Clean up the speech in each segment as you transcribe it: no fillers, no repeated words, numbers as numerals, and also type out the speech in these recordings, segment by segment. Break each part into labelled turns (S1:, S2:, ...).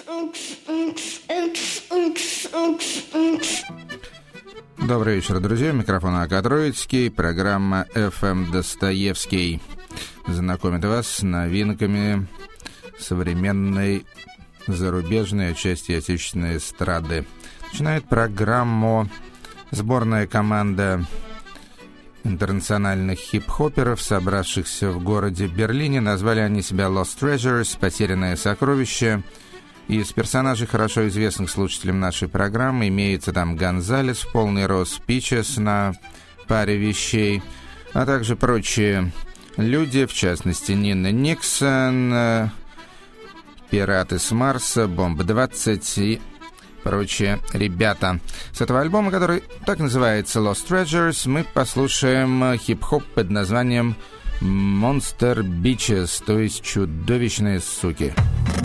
S1: Добрый вечер, друзья. Микрофон Акат Троицкий, программа FM Достоевский знакомит вас с новинками современной зарубежной части отечественной эстрады. Начинает программу сборная команда интернациональных хип-хоперов, собравшихся в городе Берлине. Назвали они себя Lost Treasures, потерянное сокровище. Из персонажей, хорошо известных слушателям нашей программы, имеется там Гонзалес в полный рост, Пичес на паре вещей, а также прочие люди, в частности Нина Никсон, Пираты с Марса, Бомб-20 и прочие ребята. С этого альбома, который так называется Lost Treasures, мы послушаем хип-хоп под названием Monster Bitches, то есть чудовищные суки.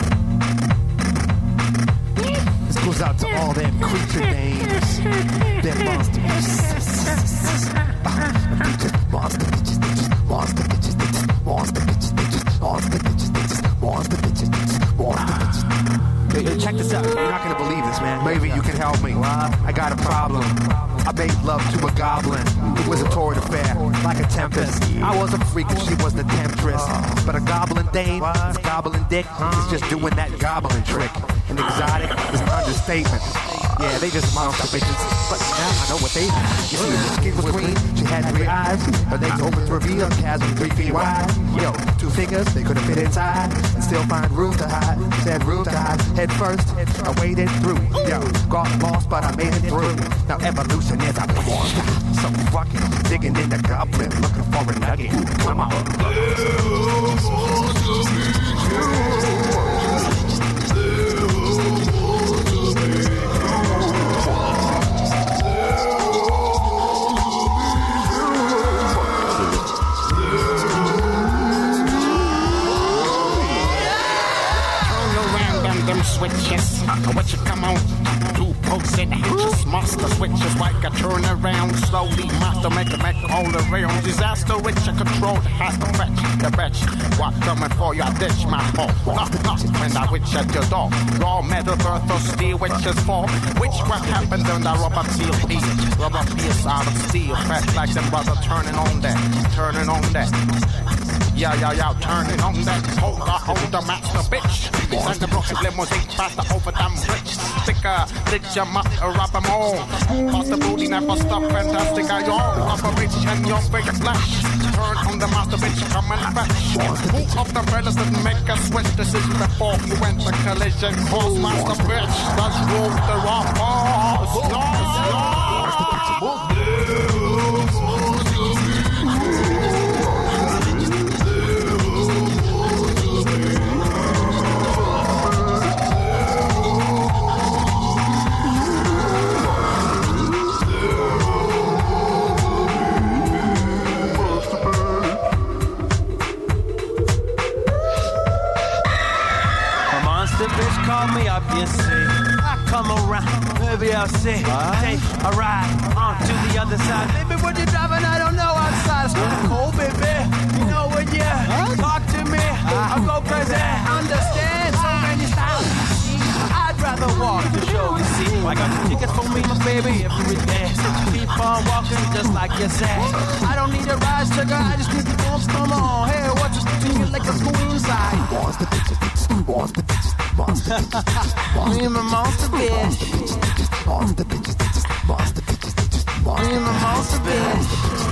S2: Goes out to all them creature names, them monster bitches, monster bitches, monster bitches, monster bitches, monster bitches, monster bitches, monster bitches. Hey, check this out. You're not gonna believe this, man. Maybe you can help me. I got a problem. I made love to a goblin. It was a torrid affair, like a tempest. I was a freak and she was the temptress. But a goblin dame, this goblin dick, is just doing that goblin trick. And exotic is an understatement. Yeah, they just monster bitches. But now I know what they had. You see, her skin was green, she had 3 eyes. Her legs open to reveal a chasm 3 feet wide. Yo, 2 fingers, they couldn't fit inside. And still find room to hide. Said room to hide. Head first, I waded through. Yo, got lost, but I made it through. Now evolution is a monster. So fucking digging in the goblin, looking for a nugget. Come on.
S3: Switches, what you come on? 2 pokes in the hitches, monster switches, like I turn around slowly, master make it back all around. Disaster which I control, has to fetch the bitch. What coming for you? I ditch my hole. Knock, when I witch at your door. Raw metal, birth or steel, witches fall. Witchcraft happens on the rubber steel piece. Rubber piece out of steel, fat like them brother turning on that, turning on that. Yeah, turning on that. Hold the master bitch. Send the broken limousine faster over them rich. Sticker, ditch your mouth, rub them all. Pass the booty, never stop, fantastic. I all rubber bitch and your big flash. Turn on the master bitch, come and fetch. Who of the fellas didn't make a switch decision before you went to collision? Cause master bitch, let's roll the rock balls.
S4: Call me up, you see. I come around, maybe I'll see. Take a ride on to the other side. Baby, when you're driving, I don't know outside. It's kinda cold, baby. You know when you talk to me, I go crazy. Understand so many styles. I'd rather walk the show, you see. I got the tickets for me, my baby, every day. Keep on walking just like you said. I don't need a ride, sugar. I just need the bumps. Come on, hey, what's just between you like a school inside?
S2: Monster bitches, monster bitches. Monster bitches,
S4: me and my monster bitch.
S2: Monster bitches, monster bitches,
S4: me and my monster bitch.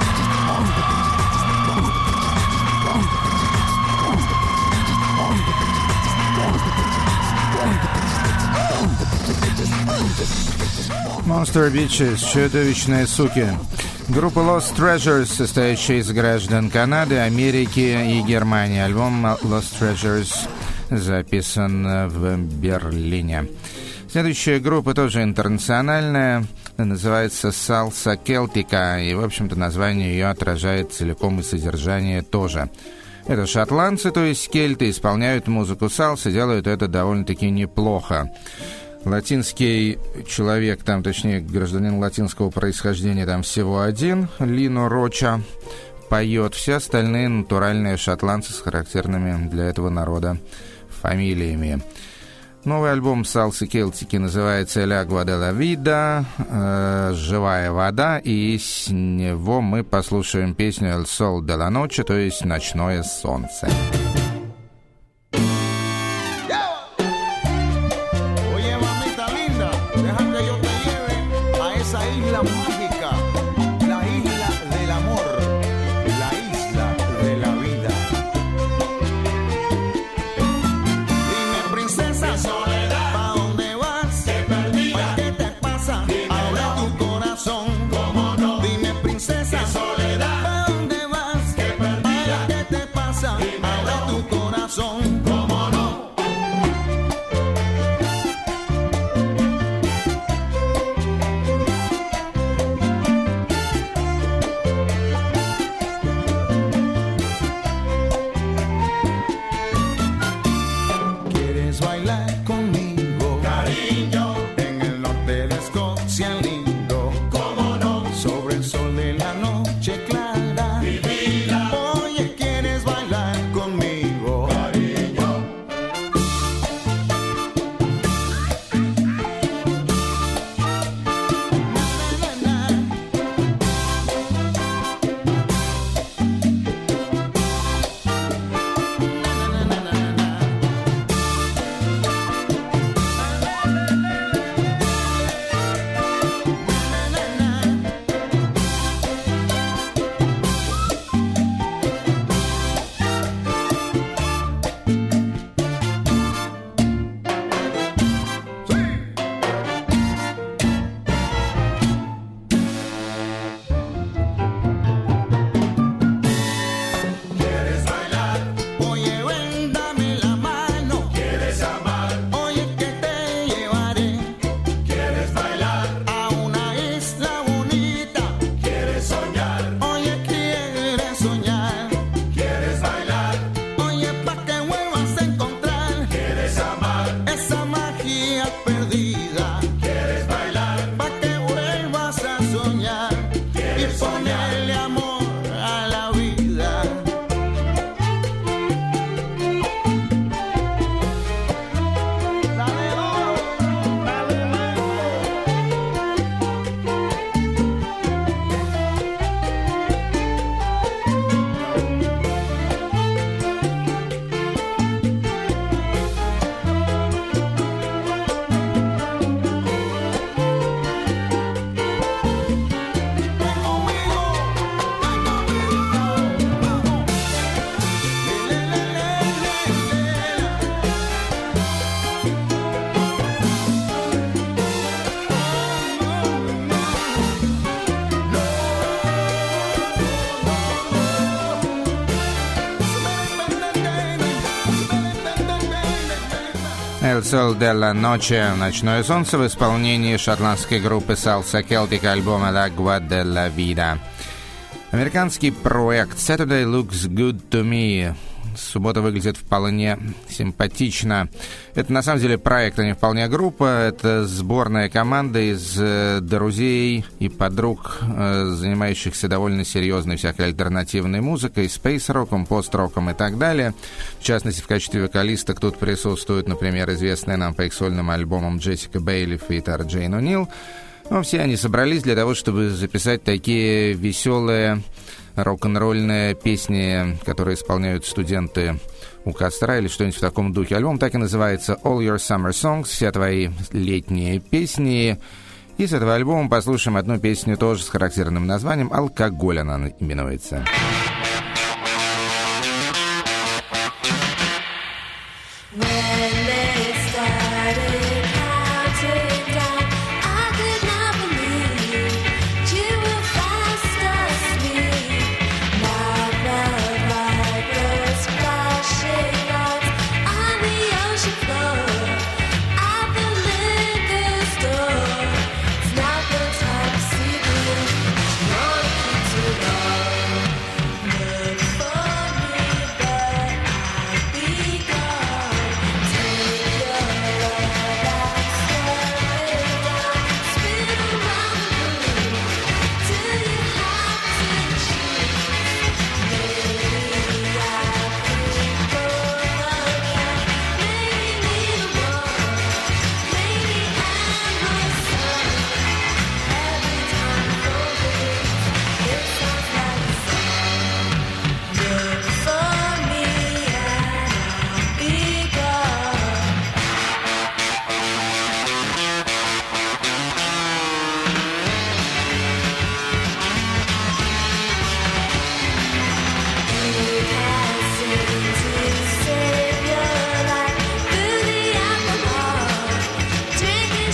S1: Monster Bitches, чудовищные суки. Группа Lost Treasures, состоящая из граждан Канады, Америки и Германии. Альбом Lost Treasures записан в Берлине. Следующая группа тоже интернациональная, называется Salsa Celtica, и, в общем-то, название ее отражает целиком и содержание тоже. Это шотландцы, то есть кельты, исполняют музыку салса, делают это довольно-таки неплохо. Латинский человек, там, точнее, гражданин латинского происхождения, там всего один, Лино Роча, поет. Все остальные натуральные шотландцы с характерными для этого народа фамилиями. Новый альбом Салсы Келтики называется «El agua de la vida», «Живая вода», и с него мы послушаем песню «El sol de la noche», то есть «Ночное солнце». «El sol de la noche» — «Ночное солнце» в исполнении шотландской группы Salsa Celtic, альбом «El agua de la vida». Американский проект «Saturday looks good to me». Суббота выглядит вполне симпатично. Это на самом деле проект, а не вполне группа. Это сборная команда из друзей и подруг, занимающихся довольно серьезной всякой альтернативной музыкой, спейс-роком, пост-роком и так далее. В частности, в качестве вокалисток тут присутствуют, например, известная нам по их сольным альбомам Джессика Бейли и Джейн О'Нил. Но все они собрались для того, чтобы записать такие веселые рок-н-ролльные песни, которые исполняют студенты у костра или что-нибудь в таком духе. Альбом так и называется «All Your Summer Songs», «Все твои летние песни». И с этого альбома послушаем одну песню тоже с характерным названием «Алкоголь» она именуется.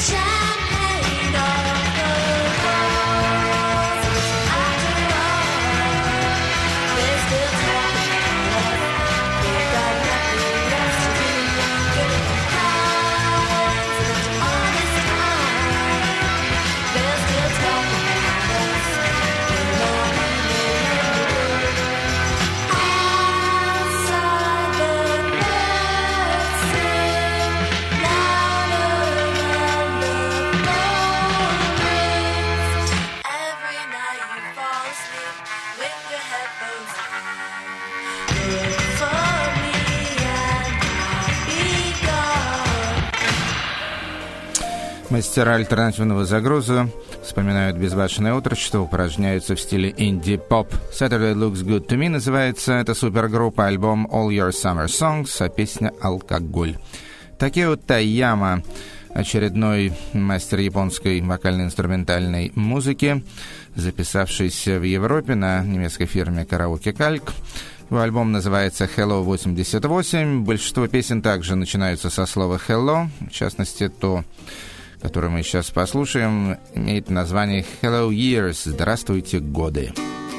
S1: Мастера альтернативного загруза вспоминают безбашенное отрочество, упражняются в стиле инди-поп. Saturday Looks Good to Me называется эта супергруппа, альбом All Your Summer Songs, а песня «Алкоголь». Такео Таяма, очередной мастер японской вокально-инструментальной музыки, записавшийся в Европе на немецкой фирме Karaoke Kalk. Его альбом называется Hello 88. Большинство песен также начинаются со слова Hello. В частности, то, которое мы сейчас послушаем, имеет название Hello Years. Здравствуйте, годы.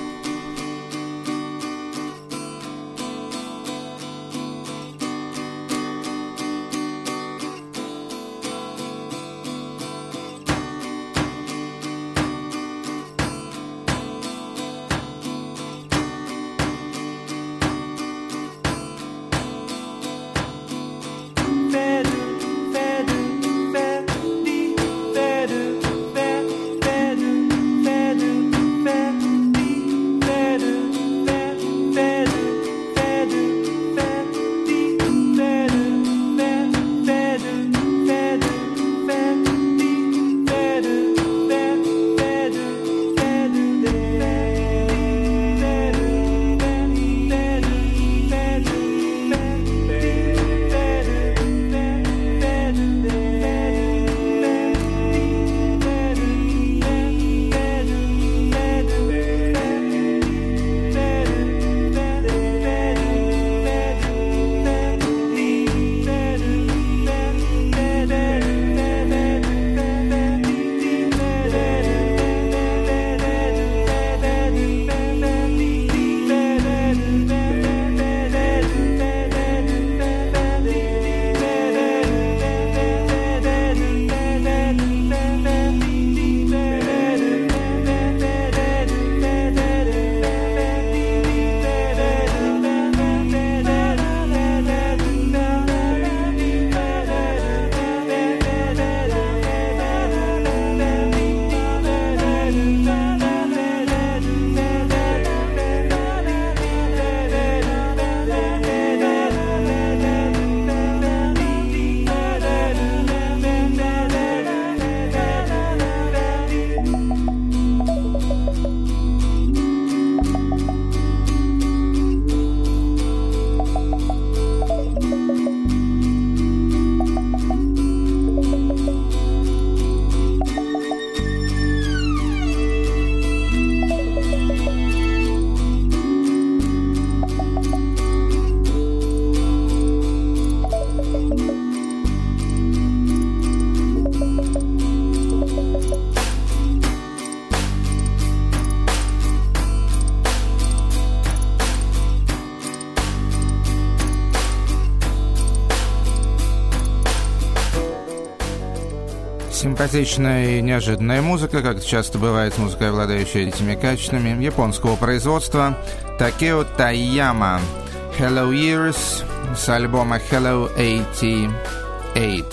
S1: Симпатичная и неожиданная музыка, как часто бывает с музыкой, обладающей этими качествами, японского производства. Такео Таяма, Hello Years, с альбома Hello 88.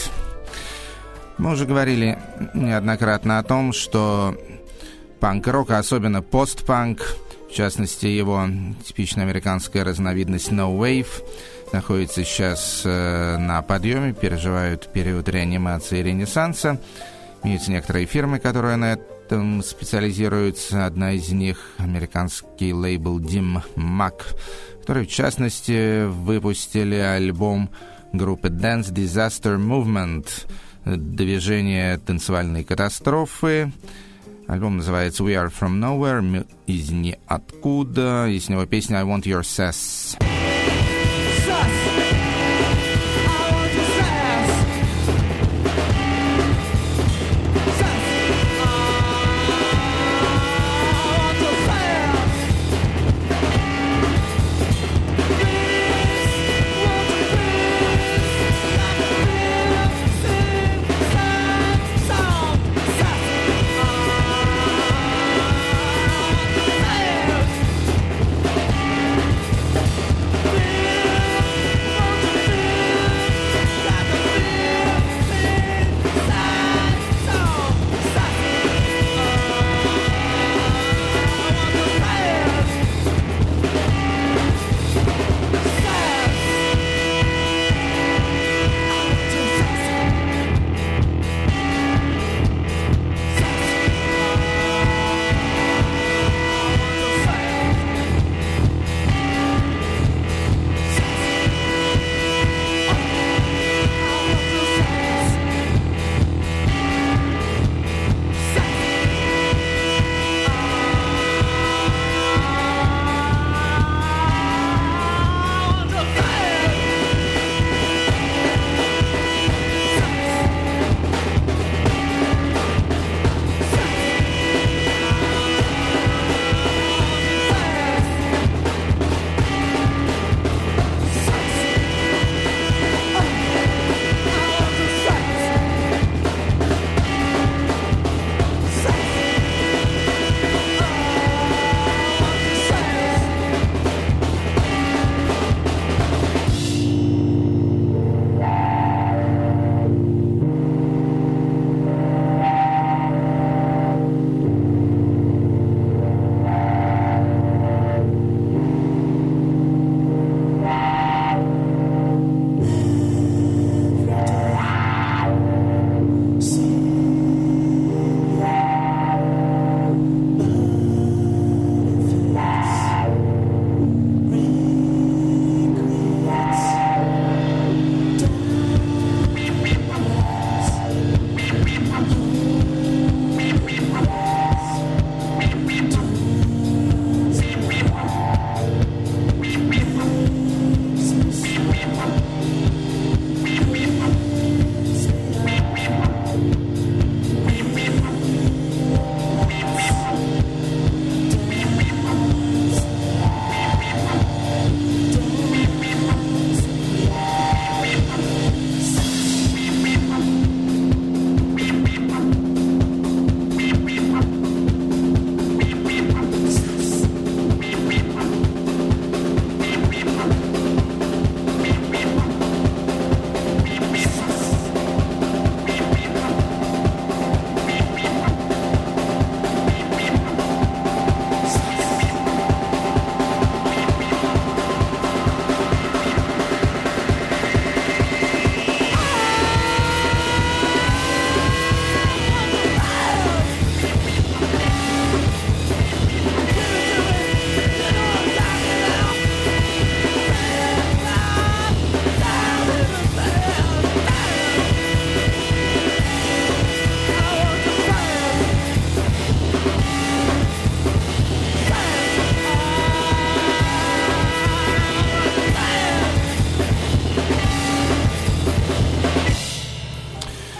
S1: Мы уже говорили неоднократно о том, что панк-рок, особенно постпанк, в частности его типичная американская разновидность No Wave, находится сейчас на подъеме, переживают период реанимации и ренессанса. Имеются некоторые фирмы, которые на этом специализируются. Одна из них — американский лейбл Dim Mak, которые, в частности, выпустили альбом группы Dance Disaster Movement, движение танцевальной катастрофы. Альбом называется We Are From Nowhere, мы из ниоткуда, и с него песня I Want Your Sass.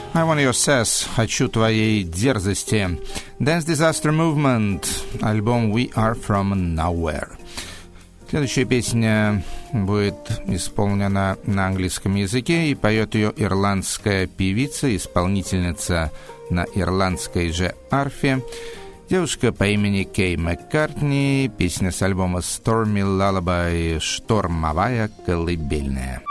S1: I want your sass, хочу твоей дерзости. Dance Disaster Movement, альбом We Are From Nowhere. Следующая песня будет исполнена на английском языке, и поет ее ирландская певица, исполнительница на ирландской же арфе, девушка по имени Кей Маккартни. Песня с альбома Stormy Lullaby, штормовая колыбельная.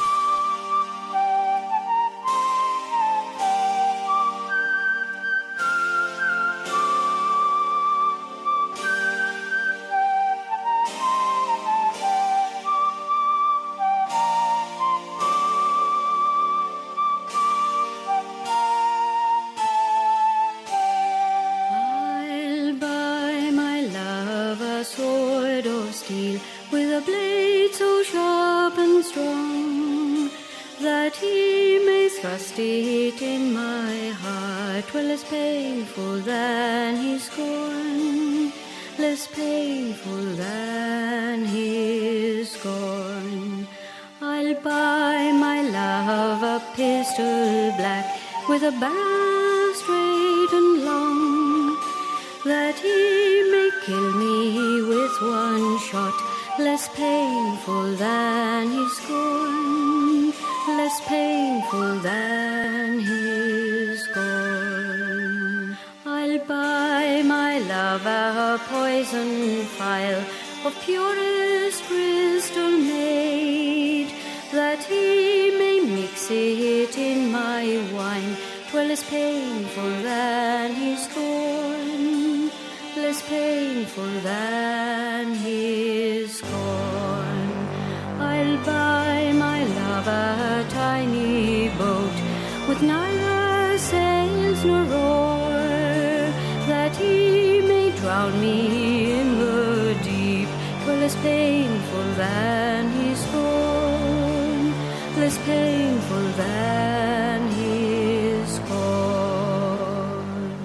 S5: With a barrel straight and long, that he may kill me with one shot, less painful than his scorn, less painful than his scorn. I'll buy my love a poison phial of purest crystal made, that he may mix it in my wine, 'twere less painful than his scorn, less painful than his scorn. I'll buy my love a tiny boat with neither sails nor oar, that he may drown me in the deep, 'twere less painful than his scorn, less painful than his scorn.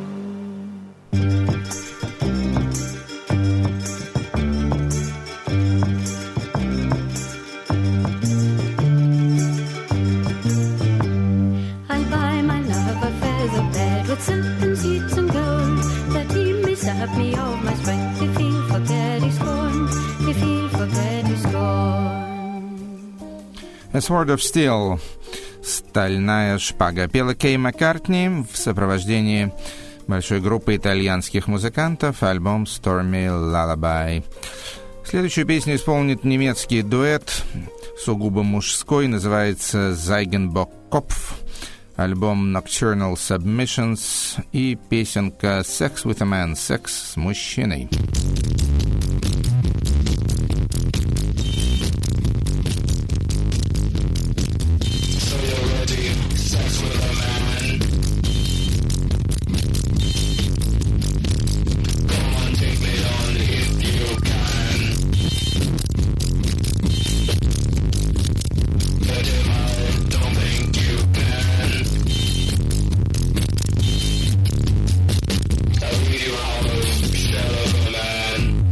S5: I'll buy my love a feather bed with silk and seats and gold, that he may sap me of my strength, if he'll forget his scorn, if he'll forget his scorn.
S1: A Sword of Steel, стальная шпага, пела Кей Маккартни в сопровождении большой группы итальянских музыкантов, альбом Stormy Lullaby. Следующую песню исполнит немецкий дуэт, сугубо мужской, называется Zeugenbock-Kopf, альбом Nocturnal Submissions и песенка Sex with a Man, секс с мужчиной.
S6: Shell of a man.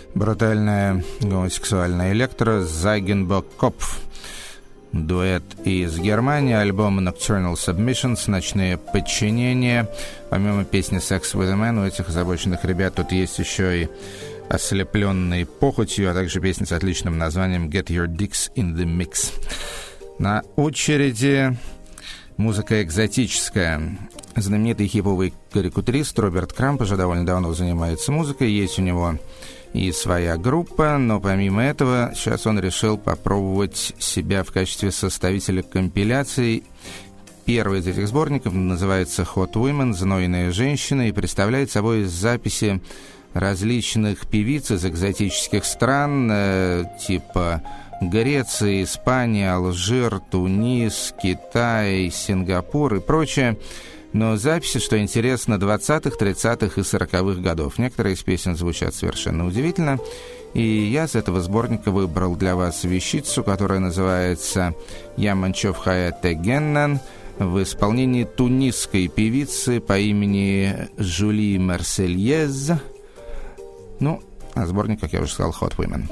S1: Брутальная гомосексуальная электро Зайгенбок Копф. Дуэт из Германии, альбом Nocturnal Submissions, ночные подчинения. Помимо песни Sex with a Man, у этих озабоченных ребят тут есть еще и ослепленные похотью, а также песня с отличным названием Get Your Dicks in the Mix. На очереди музыка экзотическая. Знаменитый хиповый карикатурист Роберт Крамп уже довольно давно занимается музыкой, есть у него и своя группа, но помимо этого сейчас он решил попробовать себя в качестве составителя компиляций. Первый из этих сборников называется Hot Women, знойные женщины, и представляет собой записи различных певиц из экзотических стран, типа Греции, Испания, Алжир, Тунис, Китай, Сингапур и прочее. Но записи, что интересно, 20-х, 30-х и 40-х годов. Некоторые из песен звучат совершенно удивительно. И я с этого сборника выбрал для вас вещицу, которая называется «Яманчов Хаяте Геннан» в исполнении тунисской певицы по имени Жюли Марсельез. Ну, а сборник, как я уже сказал, Hot Women.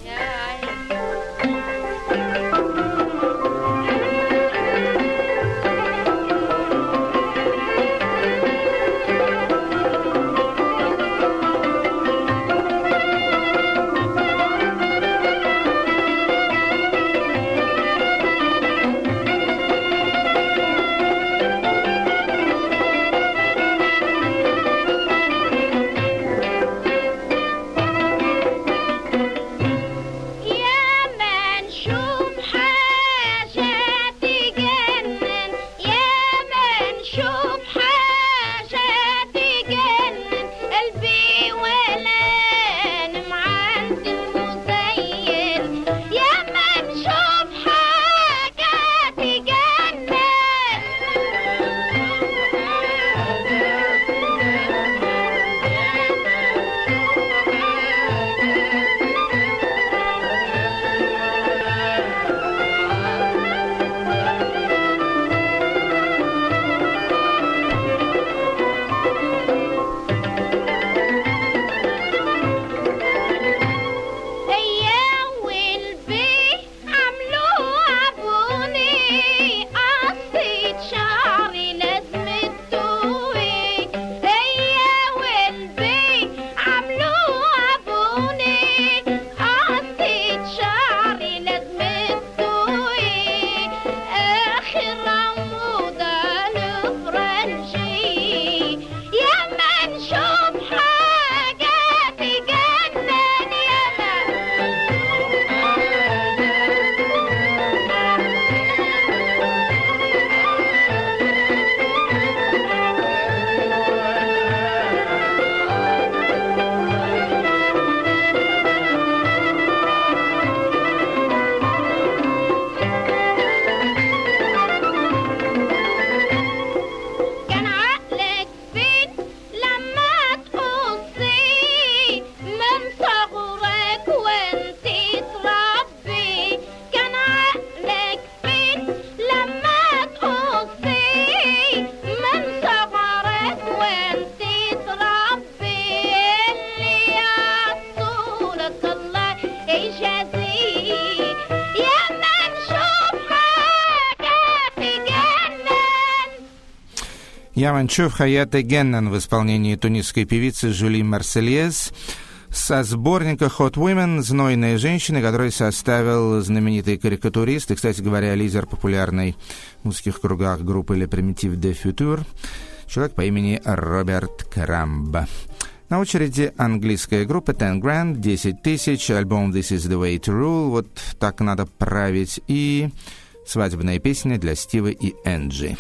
S1: Яманчов Хаяте Геннан в исполнении тунисской певицы Жюли Марсельез со сборника Hot Women, знойные женщины, который составил знаменитый карикатурист и, кстати говоря, лидер популярной в узких кругах группы Le Primitif de Futur, человек по имени Роберт Крамп. На очереди английская группа Ten Grand, 10 тысяч, альбом This is the way to rule, вот так надо править, и свадебная песня для Стива и Энджи.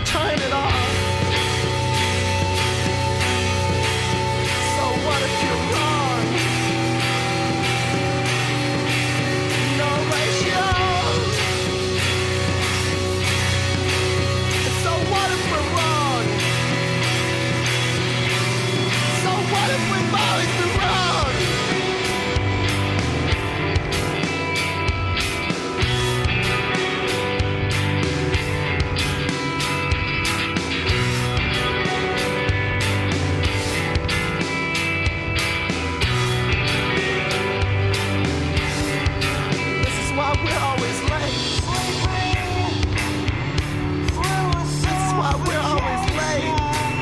S2: turn it on. So what if you're wrong? No ratio. So what if we're wrong? So what if we've always been wrong? We're always late. This is why we're always late.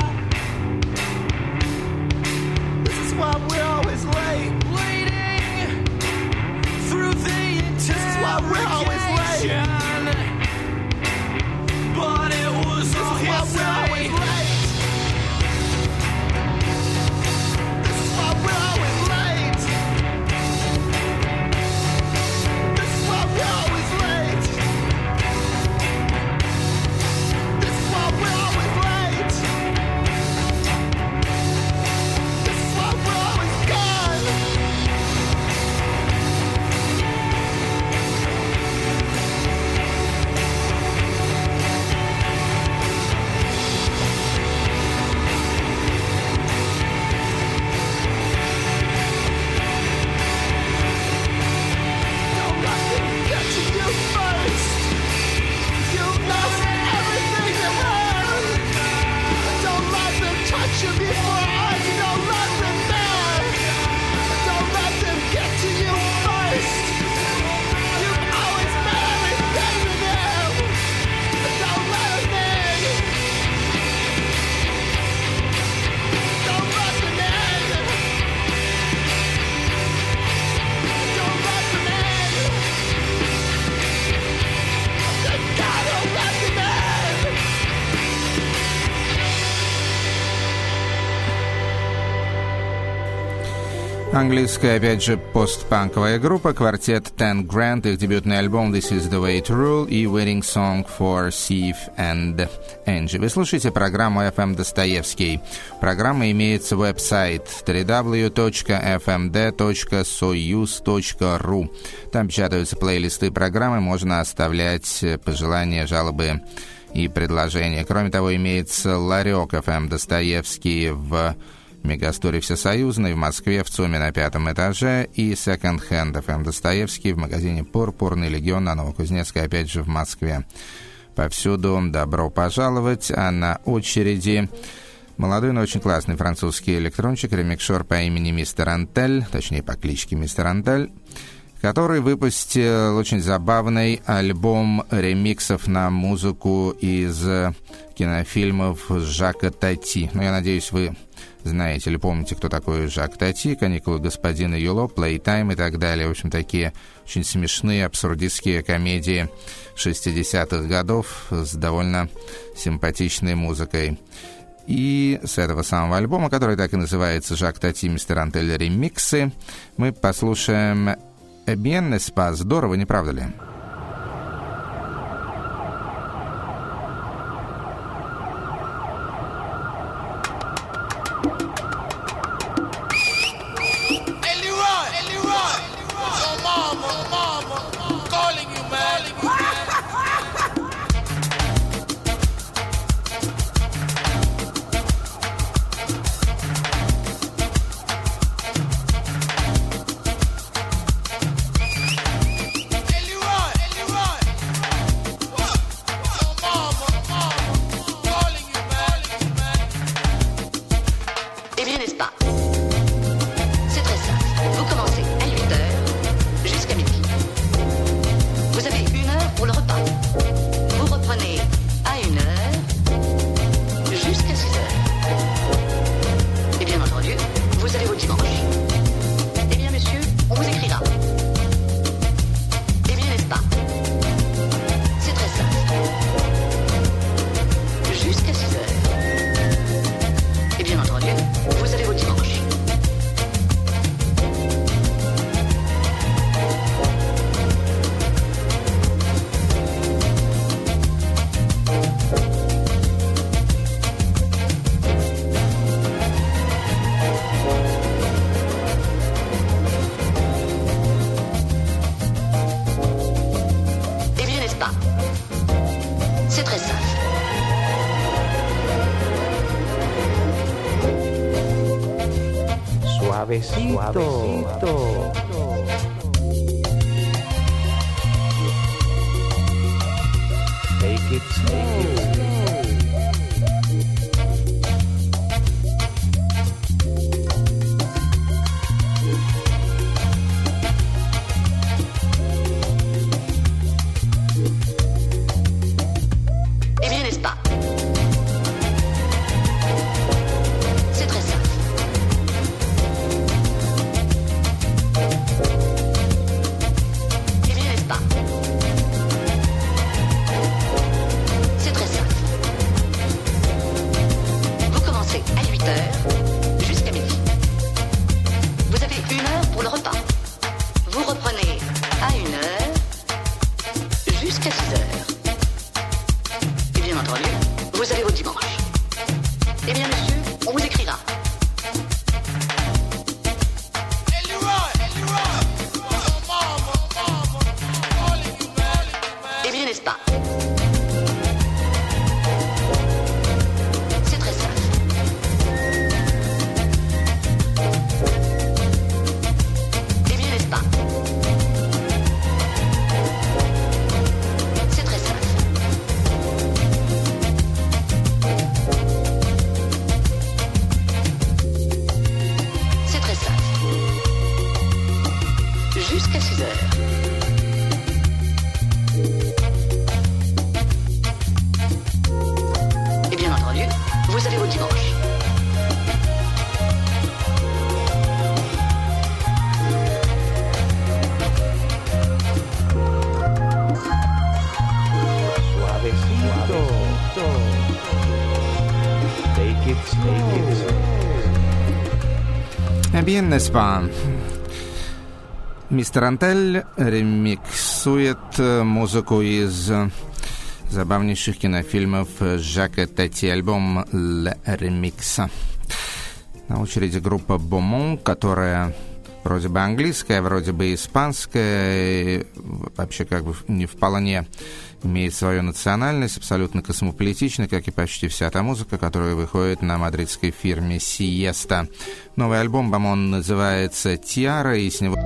S2: This is why we're always late. Waiting through the eternity. This is why we're always late. But it was this all is why we're always late. This is why we're always late. We're always late. This is why we're always late. This is why we're always gone.
S1: Английская, опять же, постпанковая группа, квартет Ten Grand, их дебютный альбом «This is the way to rule» и «Wedding Song for Steve and Angie». Вы слушаете программу FM Достоевский. Программа имеет веб-сайт www.fmd.soyuz.ru. Там печатаются плейлисты программы, можно оставлять пожелания, жалобы и предложения. Кроме того, имеется ларек FM Достоевский в Мегасторе Всесоюзной в Москве, в ЦУМе на 5-м этаже, и Second Hand FM Достоевский в магазине «Пурпурный легион» на Новокузнецкой, опять же, в Москве. Повсюду добро пожаловать, а на очереди молодой, но очень классный французский электрончик, ремикшер по имени Мистер Антель, точнее, по кличке Мистер Антель, который выпустил очень забавный альбом ремиксов на музыку из кинофильмов Жака Тати. Ну, я надеюсь, вы знаете или помните, кто такой Жак Тати, «Каникулы господина Юло», «Плейтайм» и так далее. В общем, такие очень смешные, абсурдистские комедии 60-х годов с довольно симпатичной музыкой. И с этого самого альбома, который так и называется «Жак Тати, Мистер Антель, ремиксы», мы послушаем «Bien n'est-ce pas?» Здорово, не правда ли?
S6: Leroy!
S2: Suavecito. Take it slow.
S1: Bien, n'est-ce pas? Мистер Антель ремиксует музыку из забавнейших кинофильмов Жака Тати, альбом «Le Remix». На очереди группа Beaumont, которая вроде бы английская, вроде бы испанская, и вообще как бы не вполне имеет свою национальность, абсолютно космополитична, как и почти вся та музыка, которая выходит на мадридской фирме Siesta. Новый альбом Beaumont называется «Tiara», и с него...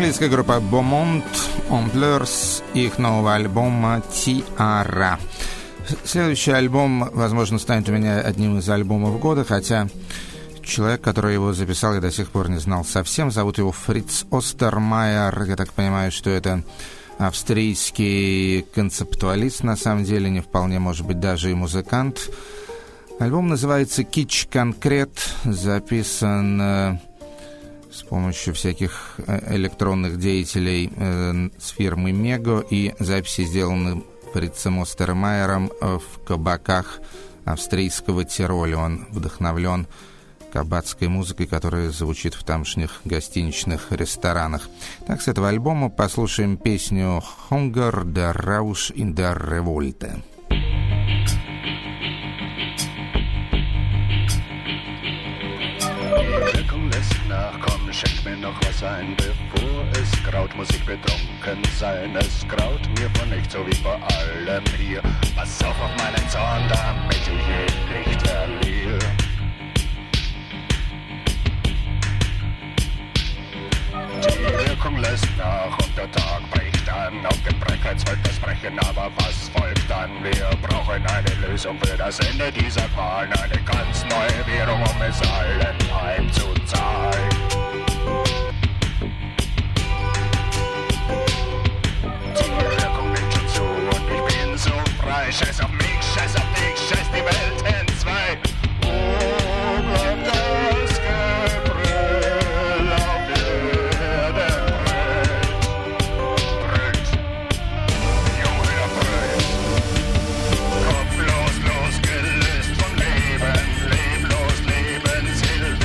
S1: Английская группа Beaumont Ampleurs, их нового альбома «Tiara». Следующий альбом, возможно, станет у меня одним из альбомов года, хотя человек, который его записал, я до сих пор не знал совсем. Зовут его Фриц Остермайер. Я так понимаю, что это австрийский концептуалист, на самом деле, не вполне, может быть, даже и музыкант. Альбом называется «Кич Конкрет», записан с помощью всяких электронных деятелей с фирмы «Мего», и записи сделаны Фрицем Остермайером в кабаках австрийского Тироля. Он вдохновлен кабацкой музыкой, которая звучит в тамошних гостиничных ресторанах. Так, с этого альбома послушаем песню «Hunger, der Rausch in der Revolte».
S6: Schenk mir noch was ein, bevor es graut, muss ich betrunken sein. Es graut mir vor nicht, so wie vor allem hier. Pass auf meinen Zorn, damit ich ihn nicht verliere. Die Wirkung lässt nach und der Tag bricht an. Auf dem Krankheitszeugnis brechen, aber was folgt dann? Wir brauchen eine Lösung für das Ende dieser Qualen. Eine ganz neue Währung, um es allen heimzuzahlen. Die Wirkung nimmt schon zu und ich bin so frei. Scheiß auf mich, scheiß auf dich, scheiß die Welt in zwei. Oh, bleibt das Gebrüll auf Erden brüllt. Junge, brüllt. Kopflos, losgelöst vom Leben, leblos, Lebenshilfe.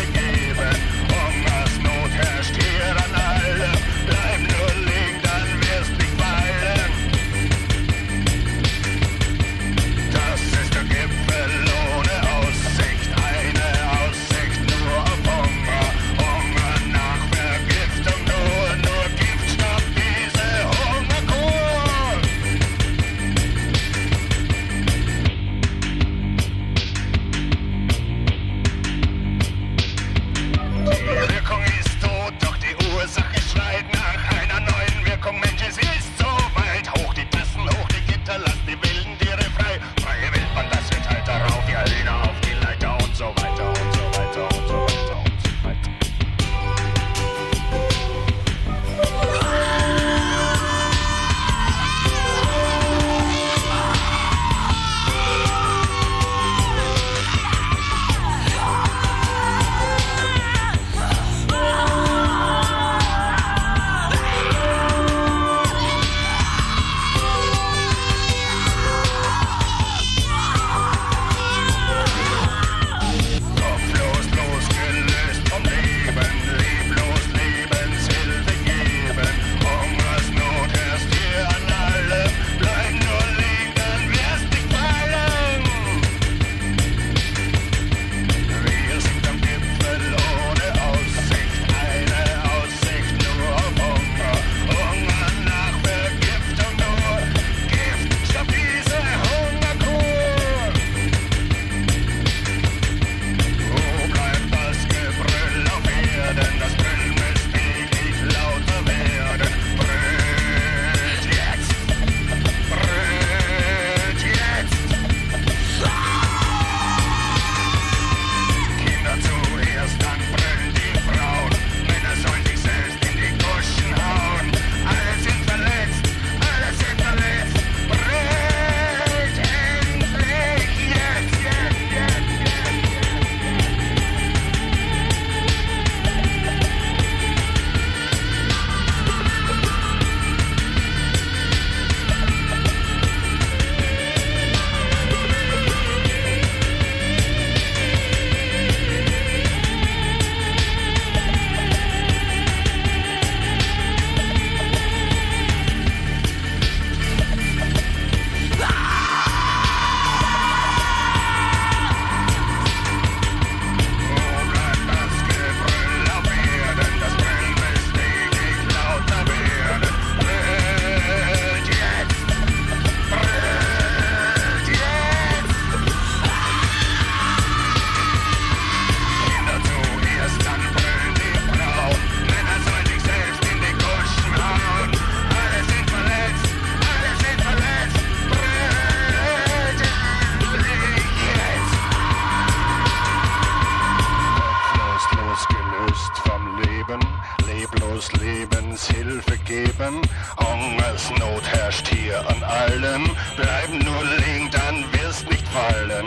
S6: geben. Hungersnot herrscht hier an allem. Bleib nur liegen, dann wirst nicht fallen.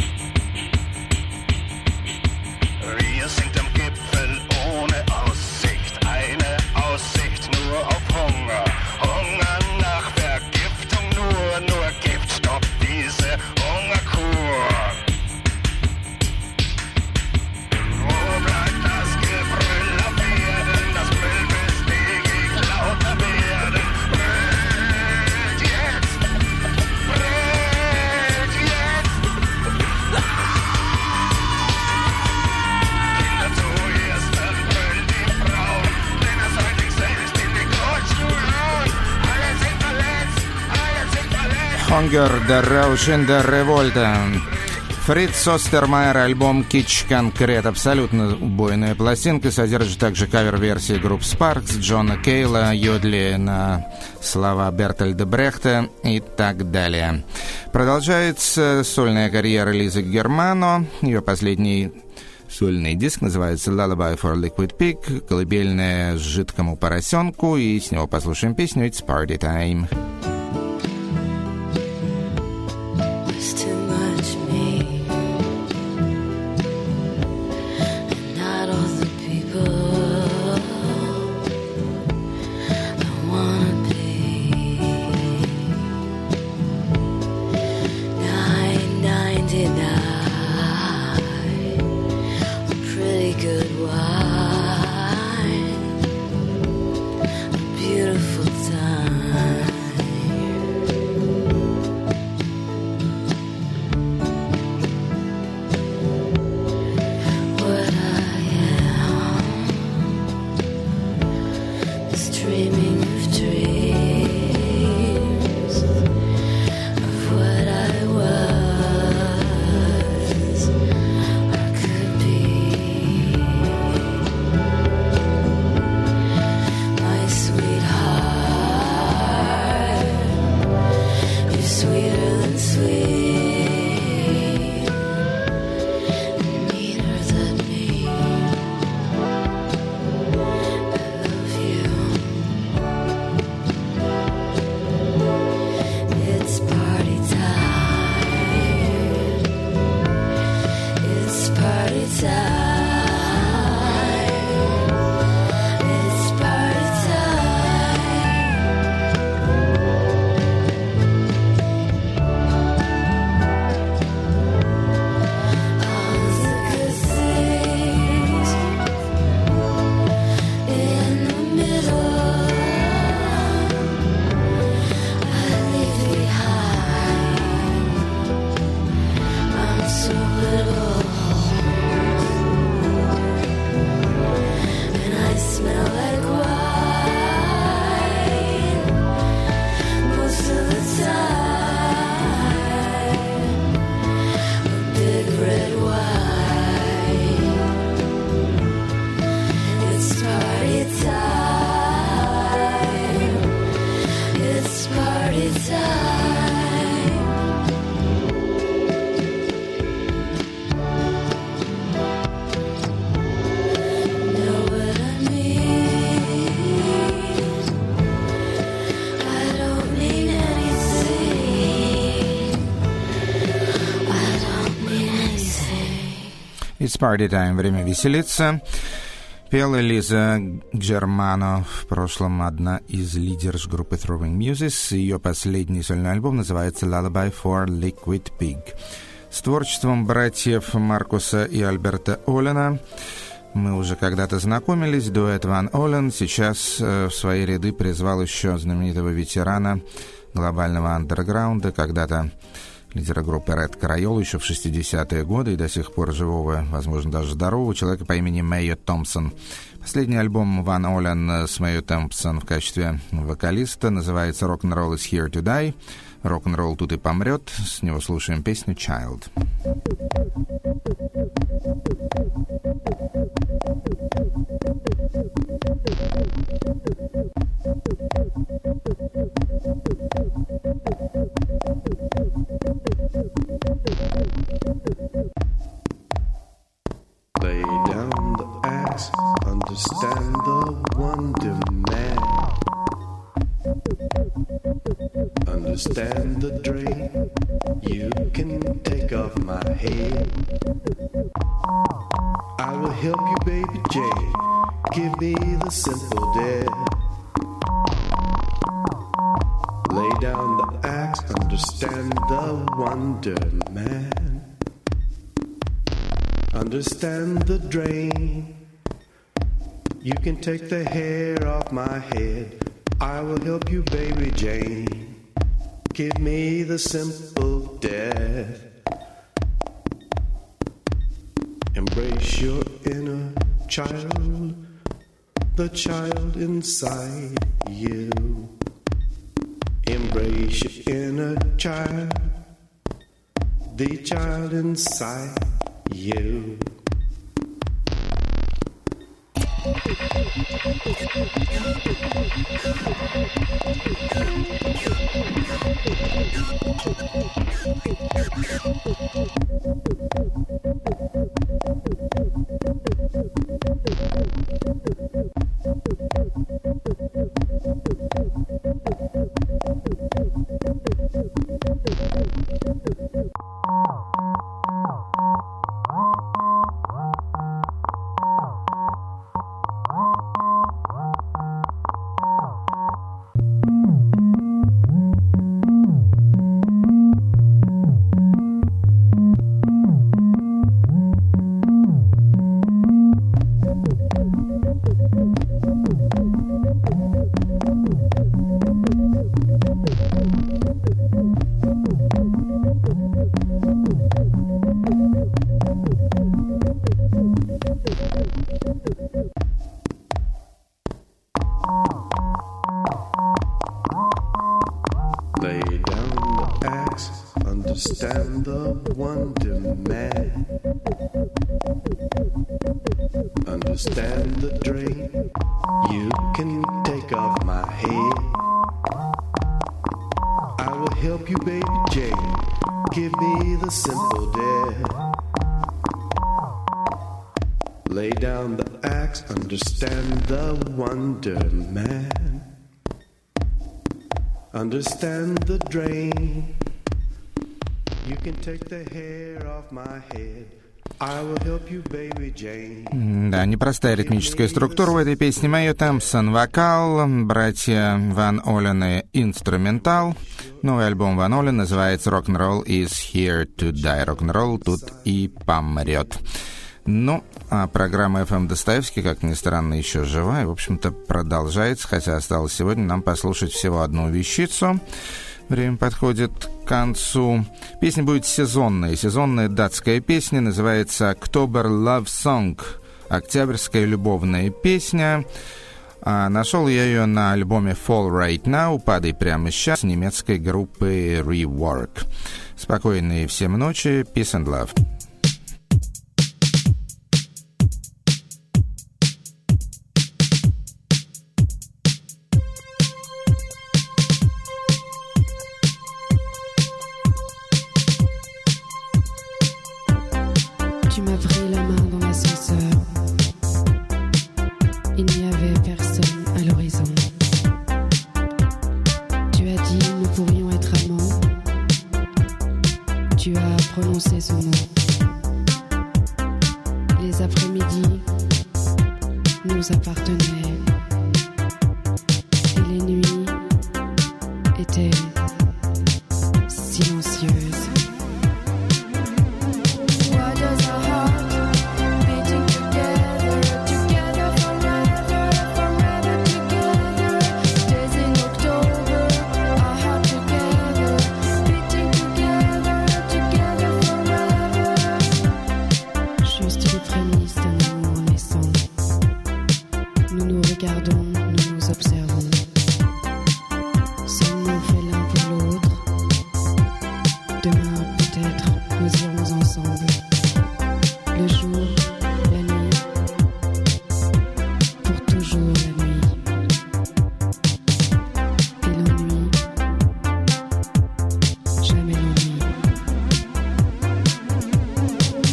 S6: Wir sind am Gipfel ohne Aussicht. Eine Aussicht nur auf Hunger. Hunger nach Vergiftung, nur Gift stoppt diese Hungerkur. Wo bleibt das Gebrüll auf Erden? Das Müll müsste ewig lauter werden. Brüllt jetzt! Brüllt jetzt! Kinder zuerst, dann brüllen die Frauen. Männer sollen sich selbst in die Grundschuhe hauen. Alle sind verletzt, alle sind verletzt.
S1: Hunger, the Rauschen, the Revolta. Фриц Остермайер, альбом «Кич Конкрет». Абсолютно убойная пластинка. Содержит также кавер-версии групп Sparks, Джона Кейла, Йодли на слова Бертольда Брехта и так далее. Продолжается сольная карьера Лизы Германо. Ее последний сольный диск называется «Lullaby for Liquid Pig», колыбельная жидкому поросенку, и с него послушаем песню «It's Party Time».
S7: It's too much me, and not all the people I wanna be. 9.99, a pretty good wine, a beautiful time. What I am is dreaming of dreams of what I was or could be. My sweetheart, you're sweeter than sweet, neater than me. I love you. It's party time. It's party time. It's party time. All the good things in the middle, I leave behind. I'm so little, and I smell like wine most of the time. A big red wine. It's party time. It's party time. Know what I mean? I don't mean anything. I don't mean anything.
S1: It's Party Time. Время веселиться. Пела Лиза Германо, в прошлом одна из лидерш группы Throwing Muses. Ее последний сольный альбом называется «Lullaby for Liquid Pig». С творчеством братьев Маркуса и Альберта Олена мы уже когда-то знакомились. Дуэт Ван Олен сейчас в свои ряды призвал еще знаменитого ветерана глобального андерграунда, когда-то лидера группы Red Crayola еще в 60-е годы и до сих пор живого, возможно, даже здорового человека по имени Мэйо Томпсон. Последний альбом Ван Олен с Мэйо Томпсон в качестве вокалиста называется «Rock'n'Roll is here to die». Рок-н-ролл тут и помрет. С него слушаем песню «Child».
S8: Lay down the axe, understand the wonder man. Understand the drain. You can take off my head. I will help you, baby Jane. Give me the simple dead. Lay down the axe, understand the wonder man. Understand the drain. You can take the hair off my head. I will help you, baby Jane. Give me the simple death. Embrace your inner child, the child inside you. Embrace your inner child, the child inside you. Understand the wonder man. Understand the drain. You can take off my head. I will help you, baby Jane. Give me the simple death. Lay down the axe. Understand the wonder man. Understand the drain. You can take the hair off my head. I will help you, baby Jane.
S1: Да, непростая ритмическая структура в этой песне. Майо Тэмпсон — вокал, братья Ван Олены — инструментал. Новый альбом Ван Олен называется «Rock'n'Roll is here to die». Рок-н-ролл тут и помрет. Ну, а программа FM Достоевский, как ни странно, еще жива и, в общем-то, продолжается, хотя осталось сегодня нам послушать всего одну вещицу. Время подходит к концу. Песня будет сезонная. Сезонная датская песня называется «October Love Song». Октябрьская любовная песня. Нашел я ее на альбоме «Fall Right Now», «Падай прямо сейчас» немецкой группы Rework. Спокойной всем ночи. Peace and love.
S9: Tu m'as pris la main dans l'ascenseur. Il n'y avait personne à l'horizon. Tu as dit nous pourrions être amants. Tu as prononcé ce mot. Les après-midi nous appartenaient. Et les nuits étaient silencieuses.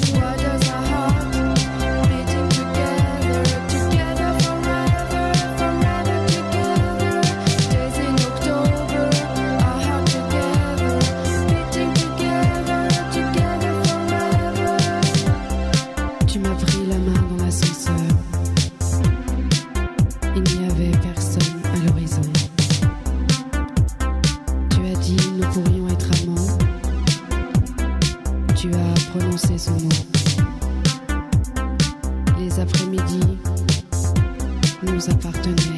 S10: Forever
S9: Tu m'as pris la main dans l'ascenseur. Il n'y avait personne à l'horizon. Tu as dit nous pourrions être amants. Tu as prononcé ce mot. Les après-midi nous appartenaient.